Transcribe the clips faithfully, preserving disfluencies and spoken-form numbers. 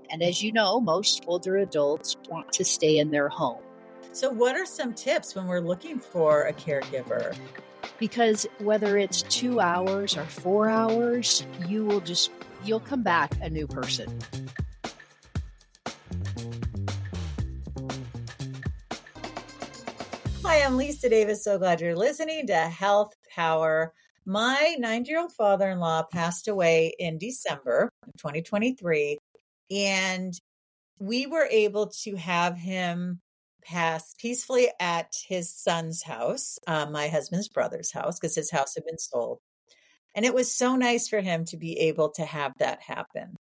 And as you know, most older adults want to stay in their home. So what are some tips when we're looking for a caregiver? Because whether it's two hours or four hours, you will just, you'll come back a new person. Hi, I'm Lisa Davis. So glad you're listening to Health Power. My ninety-year-old father-in-law passed away in December of twenty twenty-three, and we were able to have him pass peacefully at his son's house, uh, my husband's brother's house, because his house had been sold. And it was so nice for him to be able to have that happen.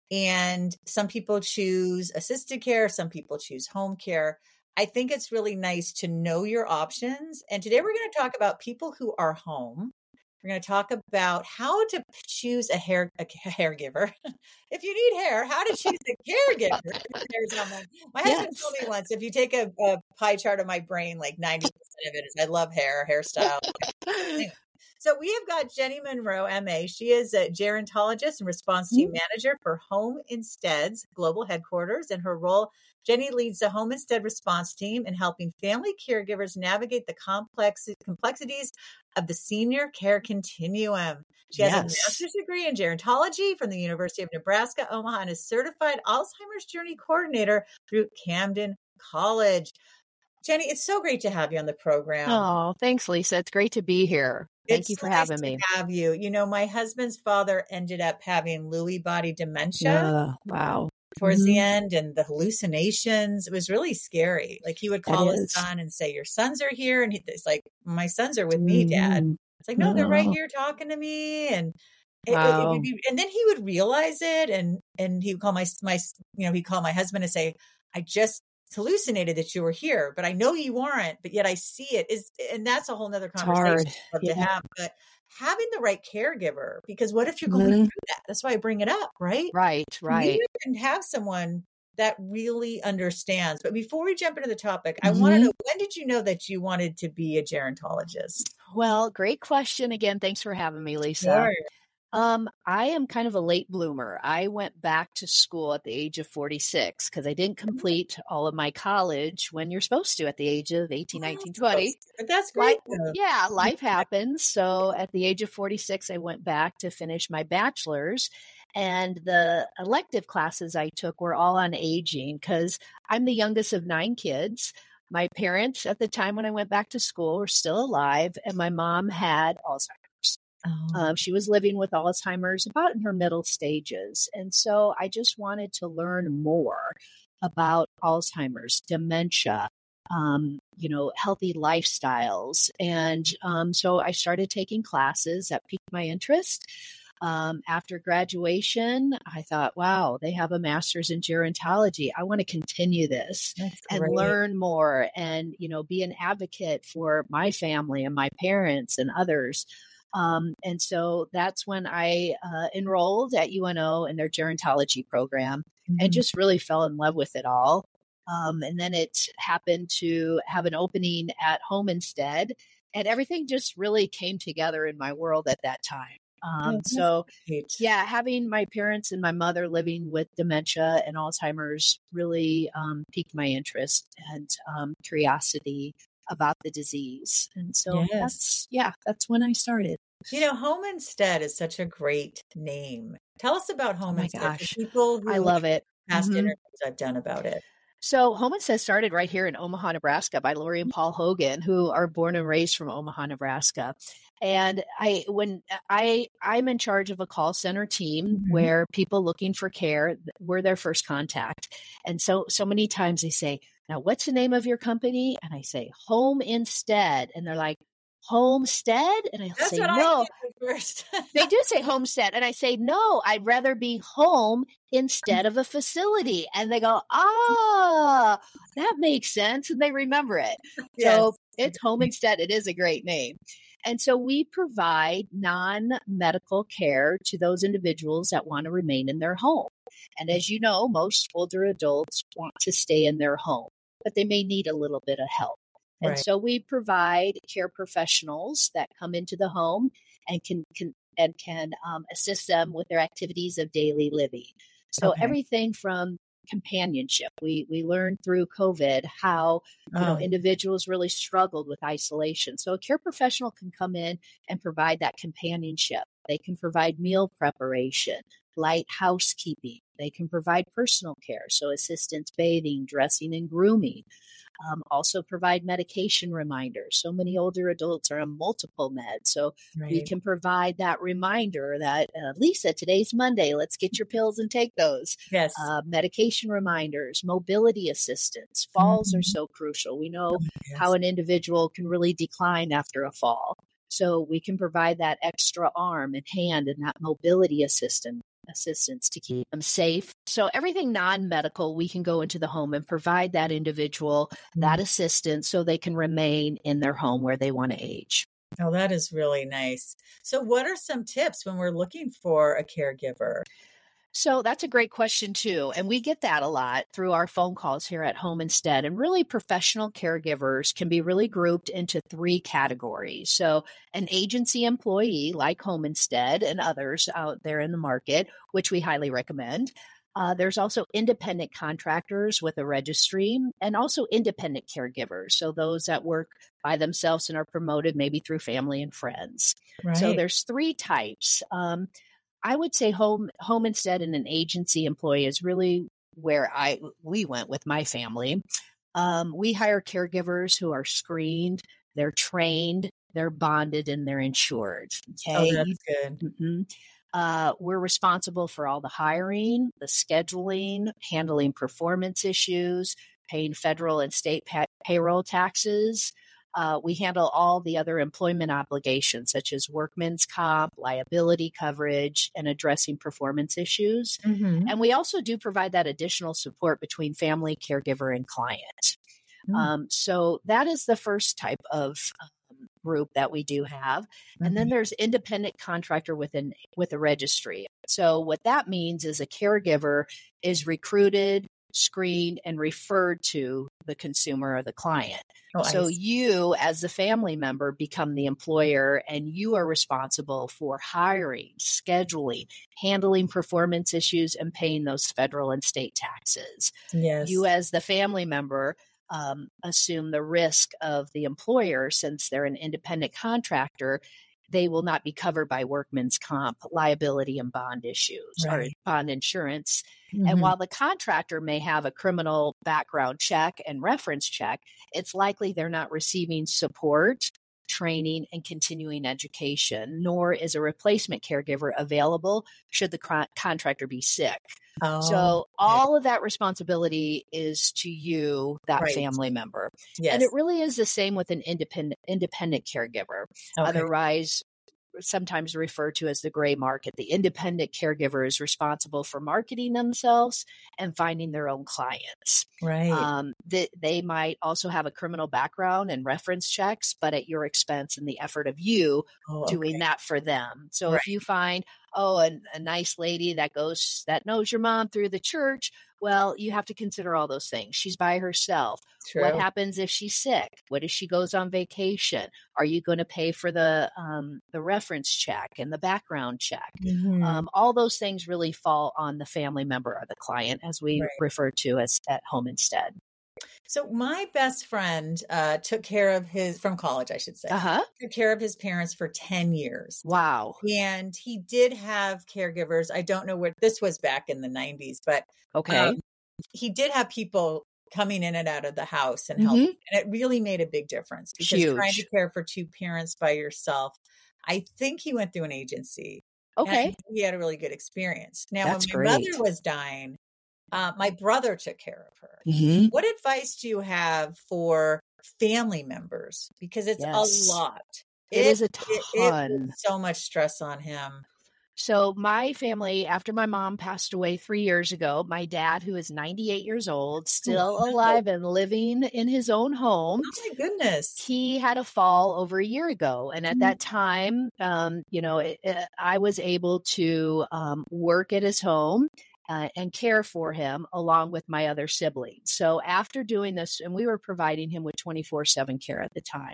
And some people choose assisted care, some people choose home care. I think it's really nice to know your options. And today we're going to talk about people who are home. We're going to talk about how to choose a hair a caregiver. If you need hair, how to choose a caregiver. My husband yes. told me once, if you take a, a pie chart of my brain, like ninety percent of it is I love hair, hairstyle. Anyway. So we have got Jenny Monroe, M A. She is a gerontologist and response team mm-hmm. manager for Home Instead's global headquarters. In her role, Jenny leads the Home Instead response team in helping family caregivers navigate the complex complexities of the senior care continuum. She has yes. a master's degree in gerontology from the University of Nebraska, Omaha, and is certified Alzheimer's journey coordinator through Camden College. Jenny, it's so great to have you on the program. Oh, thanks, Lisa. It's great to be here. Thank it's you for nice having me. To have you. You know, my husband's father ended up having Lewy body dementia. Uh, wow. Towards mm-hmm. the end, and the hallucinations, it was really scary. Like he would call his son and say, "Your sons are here," and he's like, "My sons are with me, Dad." Mm-hmm. It's like, "No, they're right here talking to me." And wow. it, it would be, and then he would realize it, and and he would call my my you know he'd call my husband and say, "I just hallucinated that you were here, but I know you aren't, but yet I see it." Is and that's a whole nother conversation to yeah. have. But having the right caregiver, because what if you're going mm-hmm. through that? That's why I bring it up, right? Right, right. You can have someone that really understands. But before we jump into the topic, I mm-hmm. want to know, when did you know that you wanted to be a gerontologist? Well, great question. Again, thanks for having me, Lisa. Sure. Um, I am kind of a late bloomer. I went back to school at the age of forty-six because I didn't complete all of my college when you're supposed to at the age of eighteen, nineteen, twenty. But that's great. Life, yeah, life happens. So at the age of forty-six, I went back to finish my bachelor's. And the elective classes I took were all on aging because I'm the youngest of nine kids. My parents at the time when I went back to school were still alive, and my mom had Alzheimer's. Oh. Um, she was living with Alzheimer's about in her middle stages. And so I just wanted to learn more about Alzheimer's, dementia, um, you know, healthy lifestyles. And um, so I started taking classes that piqued my interest. Um, after graduation, I thought, wow, they have a master's in gerontology. I want to continue this and learn more and, you know, be an advocate for my family and my parents and others. Um, and so that's when I uh, enrolled at U N O in their gerontology program mm-hmm. and just really fell in love with it all. Um, and then it happened to have an opening at Home Instead, and everything just really came together in my world at that time. Um, oh, so great. yeah, having my parents and my mother living with dementia and Alzheimer's really um, piqued my interest and um, curiosity about the disease. And so yes. that's, yeah, that's when I started. You know, Home Instead is such a great name. Tell us about Home oh my Instead. Gosh. People who I love it. Past mm-hmm. interviews I've done about it. So Home Instead started right here in Omaha, Nebraska by Lori and Paul Hogan, who are born and raised from Omaha, Nebraska. And I, when I, I'm in charge of a call center team mm-hmm. where people looking for care, we're their first contact. And so, so many times they say, now, what's the name of your company? And I say, Home Instead. And they're like, Homestead? And I That's say, what no. I did first. They do say homestead. And I say, no, I'd rather be home instead of a facility. And they go, ah, that makes sense. And they remember it. Yes. So it's Home Instead. It is a great name. And so we provide non-medical care to those individuals that want to remain in their home. And as you know, most older adults want to stay in their home, but they may need a little bit of help. And right. so we provide care professionals that come into the home and can, can and can um, assist them with their activities of daily living. So Okay. everything from companionship. We we learned through COVID how, you know, Oh, individuals really struggled with isolation. So a care professional can come in and provide that companionship. They can provide meal preparation, light housekeeping. They can provide personal care, so assistance bathing, dressing, and grooming. Um, also provide medication reminders. So many older adults are on multiple meds. So we right. can provide that reminder that, uh, Lisa, today's Monday, let's get your pills and take those. Yes. Uh, medication reminders, mobility assistance. Falls are Mhm. so crucial. We know how Yes. an individual can really decline after a fall. So we can provide that extra arm and hand and that mobility assistance assistance to keep them safe. So everything non-medical, we can go into the home and provide that individual Mm. that assistance so they can remain in their home where they want to age. Oh, that is really nice. So what are some tips when we're looking for a caregiver? So that's a great question too. And we get that a lot through our phone calls here at Home Instead. And really, professional caregivers can be really grouped into three categories. So an agency employee like Home Instead and others out there in the market, which we highly recommend. Uh, there's also independent contractors with a registry and also independent caregivers. So those that work by themselves and are promoted maybe through family and friends. So Right. there's three types. Um, I would say home home instead and an agency employee is really where I we went with my family. Um, we hire caregivers who are screened, they're trained, they're bonded, and they're insured. Oh, Okay, you, that's good. mhm. Uh, we're responsible for all the hiring, the scheduling, handling performance issues, paying federal and state pa- payroll taxes. Uh, we handle all the other employment obligations, such as workman's comp, liability coverage, and addressing performance issues. Mhm. And we also do provide that additional support between family, caregiver, and client. Mm. Um, so that is the first type of um, group that we do have. And then Mhm. there's independent contractor within with a registry. So what that means is a caregiver is recruited, screened, and referred to the consumer or the client. Oh, I So see. you, as the family member, become the employer and you are responsible for hiring, scheduling, handling performance issues, and paying those federal and state taxes. You, Yes. as the family member, um, assume the risk of the employer since they're an independent contractor. They will not be covered by workman's comp, liability, and bond issues or Right. bond insurance. And Mhm. while the contractor may have a criminal background check and reference check, it's likely they're not receiving support, training, and continuing education, nor is a replacement caregiver available should the con- contractor be sick. Oh, So okay. all of that responsibility is to you, that Right. family member. And it Yes. really is the same with an independent independent caregiver. Okay. Otherwise, sometimes referred to as the gray market. The independent caregiver is responsible for marketing themselves and finding their own clients. Right. Um, they, they might also have a criminal background and reference checks, but at your expense and the effort of you Oh, doing okay. that for them. So if Right. you find, oh, a, a nice lady that goes, that knows your mom through the church, well, you have to consider all those things. She's by herself. What True. happens if she's sick? What if she goes on vacation? Are you going to pay for the um, the reference check and the background check? Mhm. Um, all those things really fall on the family member or the client, as we Right. refer to as at Home Instead. So my best friend uh, took care of his from college, I should say, Uh huh. took care of his parents for ten years. Wow. And he did have caregivers. I don't know what this was back in the nineties, but um, Okay. he did have people coming in and out of the house and helping. Mm-hmm. And it really made a big difference because trying to Huge. care for two parents by yourself, I think he went through an agency and Okay. he had a really good experience. Now, when That's my mother great. was dying, uh, my brother took care of her. Mm-hmm. What advice do you have for family members? Because it's a Yes. lot. It It, is a it, it was ton. so much stress on him. So my family, after my mom passed away three years ago, my dad, who is ninety-eight years old, still Wow. alive and living in his own home, Oh my goodness. he had a fall over a year ago. And at that time, um, you know, it, it, I was able to um, work at his home uh, and care for him along with my other siblings. So after doing this, and we were providing him with twenty-four seven care at the time.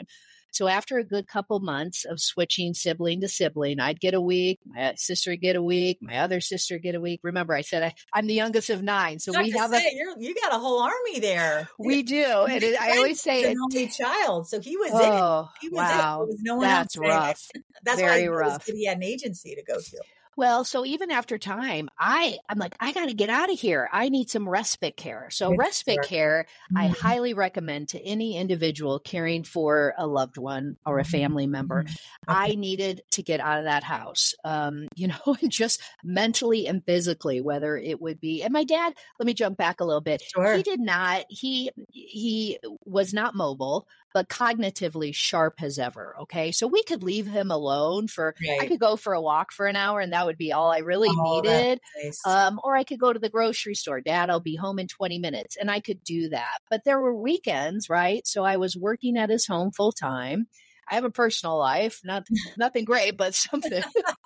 So after a good couple months of switching sibling to sibling, I'd get a week, my sister would get a week, my other sister get a week. Remember, I said I, I'm the youngest of nine, so Not we to have say, a you're, you got a whole army there. we do, and it, I always say an it. only child, so he was Oh, it. He was wow, it. There was no one that's else saying rough. it. That's Very why rough. he had an agency to go to. Well, so even after time, I, I'm like, I got to get out of here. I need some respite care. So Good respite start. care, I Mhm. highly recommend to any individual caring for a loved one or a family member. Mhm. Okay. I needed to get out of that house, um, you know, just mentally and physically, whether it would be, and my dad, let me jump back a little bit. Sure. He did not, he, he was not mobile, but cognitively sharp as ever. Okay. So we could leave him alone for, I Right. could go for a walk for an hour and that would be all I really Oh, that's needed. nice. Um, or I could go to the grocery store. Dad, I'll be home in twenty minutes. And I could do that. But there were weekends, right? So I was working at his home full time. I have a personal life, not nothing great, but something.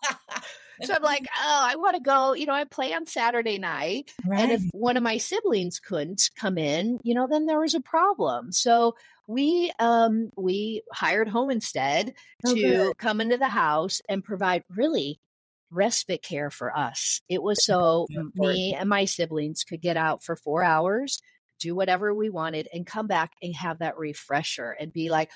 So I'm like, oh, I want to go, you know, I play on Saturday night. And if Right. one of my siblings couldn't come in, you know, then there was a problem. So we um we hired Home Instead Oh, to good. come into the house and provide really respite care for us. It was so That's m- me and my siblings could get out for four hours, do whatever we wanted, and come back and have that refresher and be like,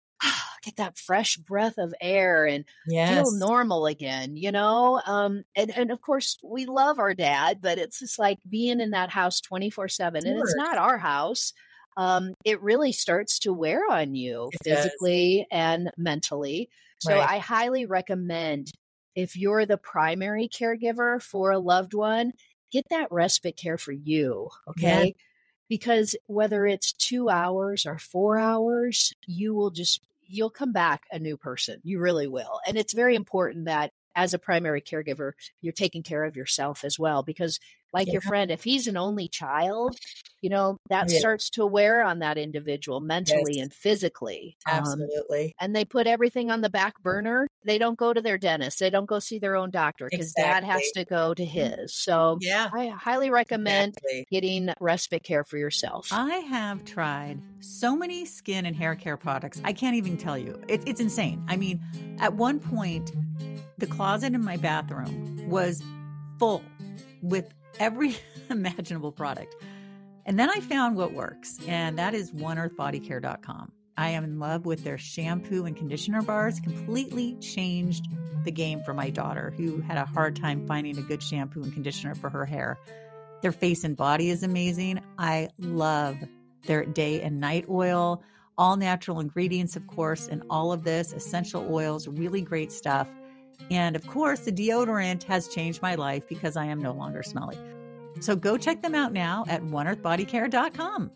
get that fresh breath of air and Yes. feel normal again, you know? Um, and, and of course, we love our dad, but it's just like being in that house twenty-four seven, and it's course. not our house. Um, it really starts to wear on you It does. physically and mentally. So Right. I highly recommend if you're the primary caregiver for a loved one, get that respite care for you. Yeah. Okay. Because whether it's two hours or four hours, you will just, you'll come back a new person. You really will. And it's very important that as a primary caregiver, you're taking care of yourself as well. Because like Yeah. your friend, if he's an only child, you know, that Yeah. starts to wear on that individual mentally Yes. and physically. Um, Absolutely. and they put everything on the back burner. They don't go to their dentist. They don't go see their own doctor because dad has Exactly. to go to his. So Yeah. I highly recommend Exactly. getting respite care for yourself. I have tried so many skin and hair care products. I can't even tell you. It, it's insane. I mean, at one point, the closet in my bathroom was full with every imaginable product. And then I found what works, and that is one earth body care dot com. I am in love with their shampoo and conditioner bars. Completely changed the game for my daughter, who had a hard time finding a good shampoo and conditioner for her hair. Their face and body is amazing. I love their day and night oil, all natural ingredients, of course, and all of this, essential oils, really great stuff. And of course, the deodorant has changed my life because I am no longer smelly. So go check them out now at one earth body care dot com.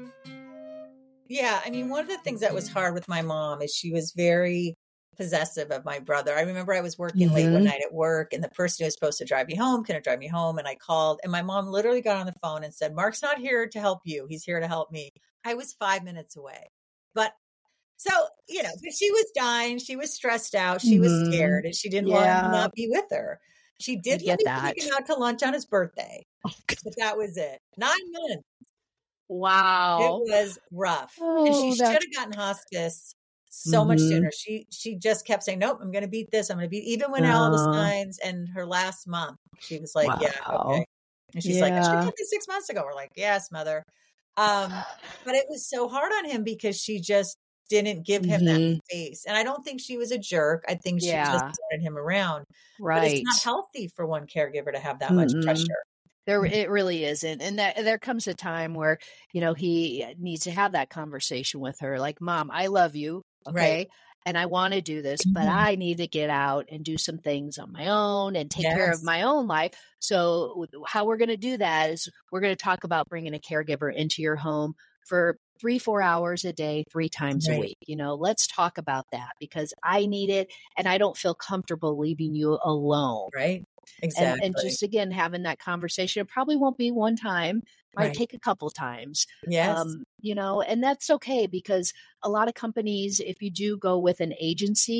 Yeah. I mean, one of the things that was hard with my mom is she was very possessive of my brother. I remember I was working late one Mhm. night at work, and the person who was supposed to drive me home couldn't drive me home. And I called, and my mom literally got on the phone and said, Mark's not here to help you. He's here to help me. I was five minutes away. But so, you know, but she was dying. She was stressed out. She was Mhm. scared, and she didn't want him to Yeah. not be with her. She I did get let me that. take him out to lunch on his birthday, Oh, but that was it. Nine months. It wow. was rough. And she Oh, should that's have gotten hospice so much Mhm. sooner. She she just kept saying, nope, I'm going to beat this. I'm going to beat, even when all the Oh, signs, and her last month, she was like, yeah, wow. okay. And she's like, I should have Yeah. done this six months ago. We're like, yes, mother. Um, but it was so hard on him because she just didn't give him that Mhm. space. And I don't think she was a jerk. I think she just Yeah. wanted him around. But it's not Right. healthy for one caregiver to have that much Mm-mm. pressure. There, it really isn't. And that there comes a time where, you know, he needs to have that conversation with her. Like, Mom, I love you. Right. Okay. And I want to do this, but Mhm. I need to get out and do some things on my own and take care of Yes. my own life. So how we're going to do that is we're going to talk about bringing a caregiver into your home for three, four hours a day, three times a Right. week. You know, let's talk about that because I need it and I don't feel comfortable leaving you alone. Right. And Exactly. and just again having that conversation, it probably won't be one time, might Right. take a couple times. Yes. Um, you know, and that's okay because a lot of companies, if you do go with an agency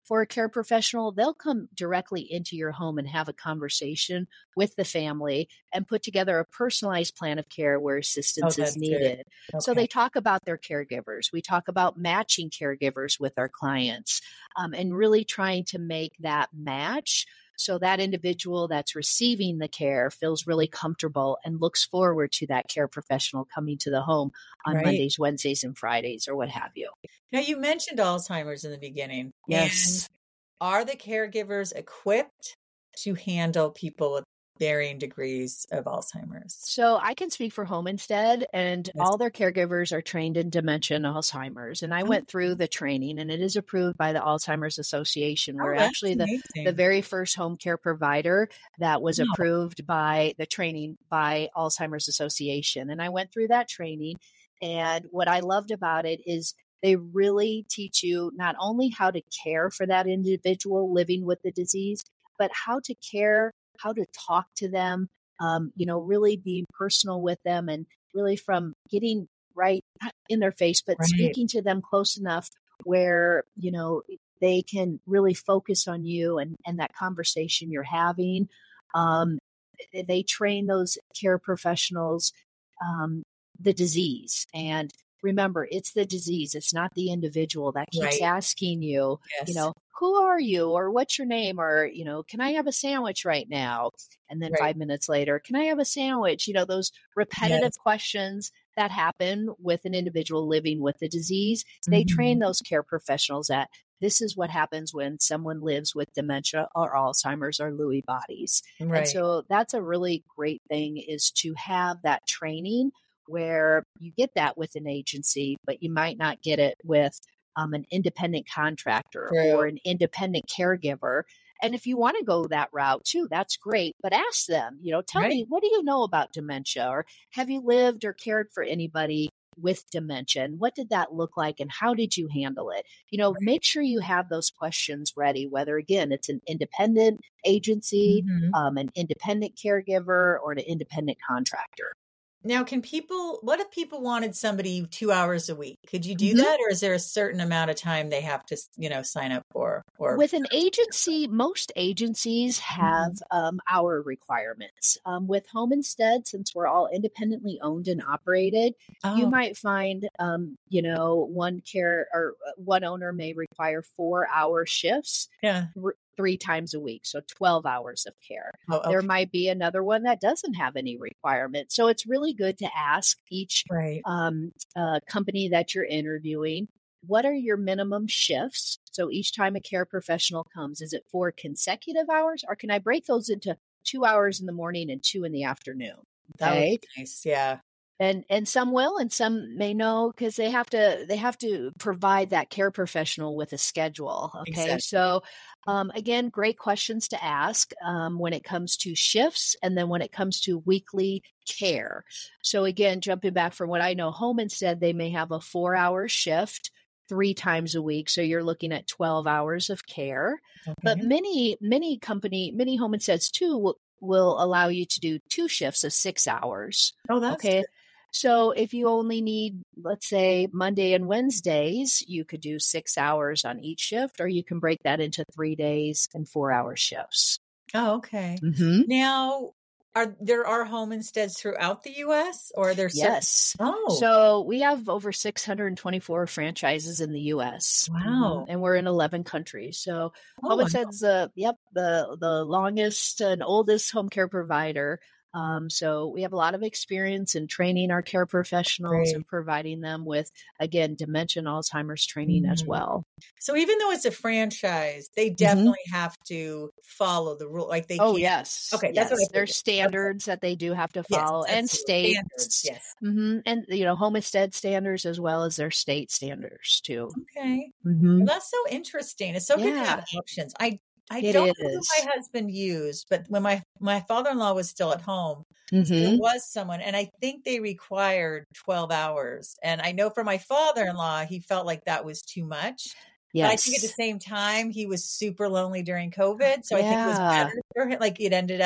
for a care professional, they'll come directly into your home and have a conversation with the family and put together a personalized plan of care where Oh, assistance is that's good. needed. So Okay. they talk about their caregivers. We talk about matching caregivers with our clients, um, and really trying to make that match so that individual that's receiving the care feels really comfortable and looks forward to that care professional coming to the home on Right. Mondays, Wednesdays, and Fridays, or what have you. Now, you mentioned Alzheimer's in the beginning. And Yes. are the caregivers equipped to handle people with varying degrees of Alzheimer's? So I can speak for Home Instead, and Yes. all their caregivers are trained in dementia and Alzheimer's. And I Oh, went through the training, and it is approved by the Alzheimer's Association. oh, We're that's actually the, the amazing. very first home care provider that was Wow. approved by the training by Alzheimer's Association. And I went through that training. And what I loved about it is they really teach you not only how to care for that individual living with the disease, but how to care, how to talk to them, um, you know, really being personal with them, and really from getting right in their face, but Right. speaking to them close enough where, you know, they can really focus on you and, and that conversation you're having. Um, they train those care professionals, um, the disease. And remember, it's the disease. It's not the individual that keeps Right. asking you, you Yes. know, who are you? Or what's your name? Or, you know, can I have a sandwich right now? And then Right. five minutes later, can I have a sandwich? You know, those repetitive Yes. questions that happen with an individual living with the disease. They train Mhm. those care professionals at this is what happens when someone lives with dementia or Alzheimer's or Lewy bodies. And Right. so that's a really great thing, is to have that training where you get that with an agency, but you might not get it with um, an independent contractor True. or an independent caregiver. And if you want to go that route too, that's great. But ask them, you know, tell Right. me, what do you know about dementia? Or have you lived or cared for anybody with dementia? And what did that look like? And how did you handle it? You know, Right. make sure you have those questions ready, whether, again, it's an independent agency, Mhm. um, an independent caregiver, or an independent contractor. Now, can people, what if people wanted somebody two hours a week? Could you do Mhm. that? Or is there a certain amount of time they have to, you know, sign up for? Or With an agency, most agencies have Mhm. um, hour requirements. Um, with Home Instead, since we're all independently owned and operated, you Oh, might find, um, you know, one care or uh, one owner may require four hour shifts yeah. th- three times a week, so twelve hours of care. Oh, There okay. might be another one that doesn't have any requirement. So it's really good to ask each Right. um, uh, company that you're interviewing, what are your minimum shifts? So each time a care professional comes, is it four consecutive hours, or can I break those into two hours in the morning and two in the afternoon? That would Okay. be nice. Yeah. And and some will and some may know, because they have to they have to provide that care professional with a schedule. Okay. Exactly. So um, again, great questions to ask um, when it comes to shifts, and then when it comes to weekly care. So again, jumping back from what I know, Home Instead, they may have a four hour shift three times a week. So you're looking at twelve hours of care. But Okay. many, many company, many Home Insteads too will, will allow you to do two shifts of six hours. Oh, that's Okay. good. So if you only need, let's say, Monday and Wednesdays, you could do six hours on each shift, or you can break that into three days and four hour shifts. Oh, okay. Mm-hmm. Now, are there are home insteads throughout the U S, or are there certain? Yes. Oh, So we have over six hundred twenty-four franchises in the U S. Mhm. wow. And we're in eleven countries. So Oh, Home wow. Instead's uh, yep, the the longest and oldest home care provider. Um, so we have a lot of experience in training our care professionals Great. and providing them with, again, dementia and Alzheimer's training as Mhm. well. So even though it's a franchise, they Mhm. definitely have to follow the rule. Like they Oh, can't. yes. Okay, that's what I Yes. figured. There's Okay. standards that they do have to Yes, follow, and absolutely. Standards. states. Yes. hmm And, you know, Home Instead standards as well as their state standards too. Okay. hmm Well, that's so interesting. It's so good to have Yeah, options. I I it don't know who is. my husband used, but when my my father-in-law was still at home, there hmm was someone, and I think they required twelve hours. And I know for my father-in-law, he felt like that was too much. But I think at the Yes. same time, he was super lonely during COVID. So I think it was Yeah. better for him. Like it ended up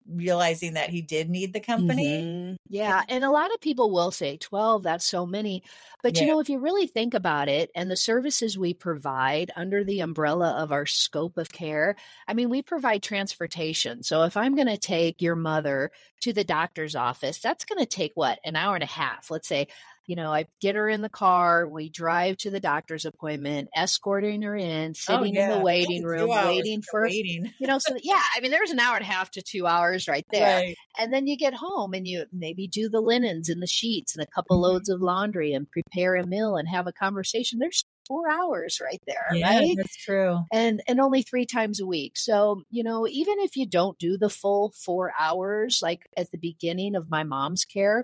realizing that he did need the company. Mm-hmm. Yeah. And a lot of people will say twelve, that's so many. But, Yeah. you know, if you really think about it and the services we provide under the umbrella of our scope of care, I mean, we provide transportation. So if I'm going to take your mother to the doctor's office, that's going to take what, an hour and a half, let's say. You know, I get her in the car, we drive to the doctor's appointment, escorting her in, Oh sitting in the yeah, waiting two room, hours waiting of for, waiting. you know, so yeah, I mean, there's an hour and a half to two hours right there. Right. And then you get home and you maybe do the linens and the sheets and a couple Mhm. loads of laundry and prepare a meal and have a conversation. There's four hours right there, Yeah, right? that's true. And and only three times a week. So, you know, even if you don't do the full four hours, like at the beginning of my mom's care,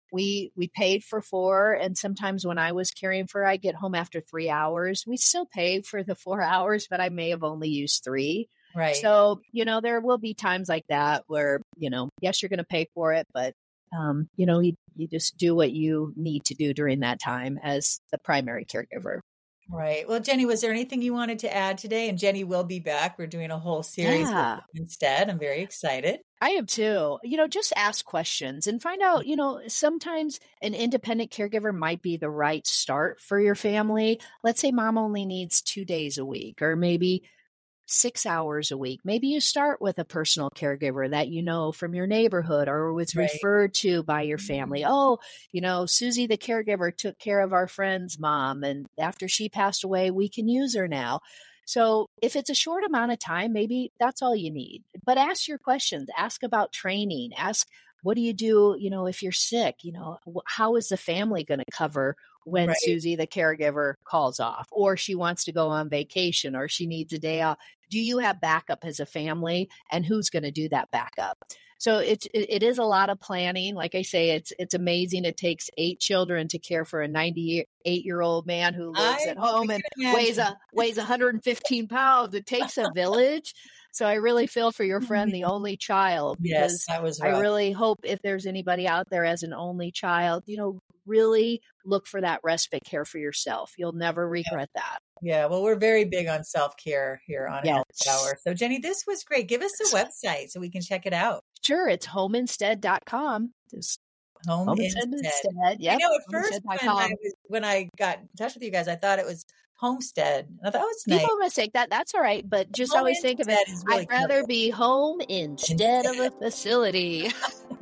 we we paid for four. And sometimes when I was caring for her, I get home after three hours. We still pay for the four hours, but I may have only used three. Right. So, you know, there will be times like that where, you know, yes, you're going to pay for it, but, um, you know, you, you just do what you need to do during that time as the primary caregiver. Right. Well, Jenny, was there anything you wanted to add today? And Jenny will be back. We're doing a whole series Yeah. instead. I'm very excited. I am too. You know, just ask questions and find out, you know, sometimes an independent caregiver might be the right start for your family. Let's say mom only needs two days a week or maybe six hours a week. Maybe you start with a personal caregiver that you know from your neighborhood or was Right. referred to by your family. Oh, you know, Susie, the caregiver, took care of our friend's mom. And after she passed away, we can use her now. So if it's a short amount of time, maybe that's all you need. But ask your questions. Ask about training. Ask, what do you do, you know, if you're sick? You know, wh- how is the family going to cover when Right. Susie, the caregiver, calls off, or she wants to go on vacation, or she needs a day off? Do you have backup as a family, and who's going to do that backup? So it, it it is a lot of planning. Like I say, it's it's amazing. It takes eight children to care for a ninety-eight year old man who lives I at home can and imagine. weighs a weighs one hundred fifteen pounds. It takes a village. So I really feel for your friend, the only child, Yes, because that was I rough. really hope if there's anybody out there as an only child, you know, really look for that respite care for yourself. You'll never regret that. Yeah, well, we're very big on self-care here on Health Yes. Power. So, Jenny, this was great. Give us a website so we can check it out. Sure, it's home instead dot com. Just Home, home Instead. instead. instead. Yep. I know at first homeinstead dot when I, com. was, when I got in touch with you guys, I thought it was Homestead. And I thought, oh, it's nice. People mistake that. That's all right. But just Home always think of it. Instead is really I'd rather clever. be home instead of a facility.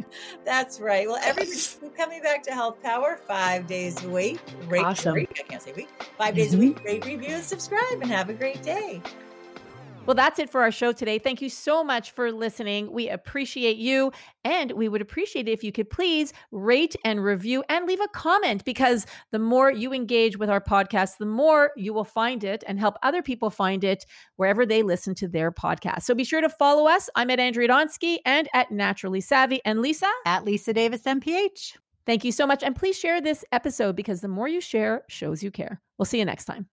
That's right. Well, everybody keep coming back to Health Power five days a week. Rate, Awesome. rate- I can't say week. Five days a Mhm. week. Rate, review, and subscribe, and have a great day. Well, that's it for our show today. Thank you so much for listening. We appreciate you. And we would appreciate it if you could please rate and review and leave a comment, because the more you engage with our podcast, the more you will find it and help other people find it wherever they listen to their podcast. So be sure to follow us. I'm at Andrea Donsky and at Naturally Savvy. And Lisa? At Lisa Davis, M P H. Thank you so much. And please share this episode, because the more you share shows you care. We'll see you next time.